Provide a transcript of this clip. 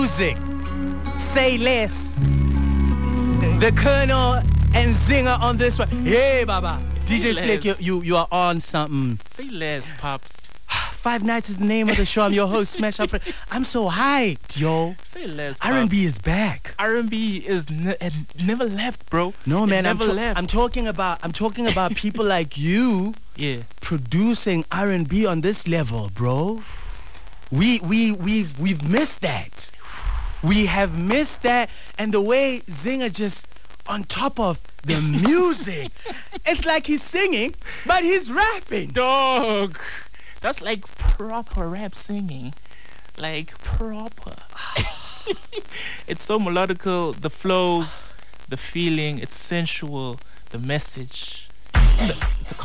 music. Say less. The Colonel and Zinger on this one. Hey, Baba. DJ Slick, you are on something. Say less, Pops. Five Nights is the name of the show. I'm your host, Smash Up. I'm so hyped, yo. Say less, Pops. R&B is back. R&B is never left, bro. No, man, never left. I'm talking about people like you. Yeah. Producing R&B on this level, bro. We've missed that. We have missed that, and the way Zinger just on top of the music, it's like he's singing, but he's rapping. Dog. That's like proper rap singing. Like proper. It's so melodical, the flows, the feeling, it's sensual, the message. It's a